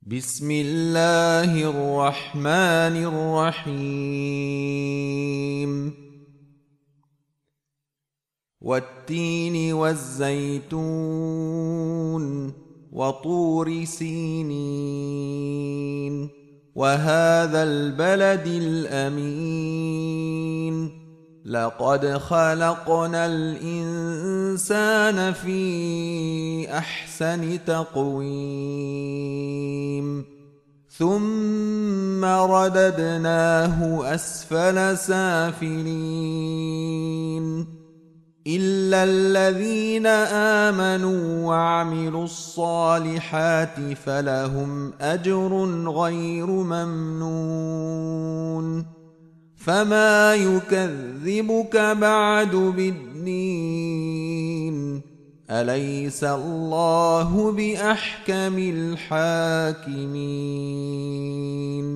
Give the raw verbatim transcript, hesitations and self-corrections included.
بسم الله الرحمن الرحيم والتين والزيتون وطور سينين وهذا البلد الأمين لقد خلقنا الإنسان في أحسن تقويم ثم رددناه أسفل سافلين إلا الذين آمنوا وعملوا الصالحات فلهم أجر غير ممنون فما يكذبك بعد بالدين أليس الله بأحكم الحاكمين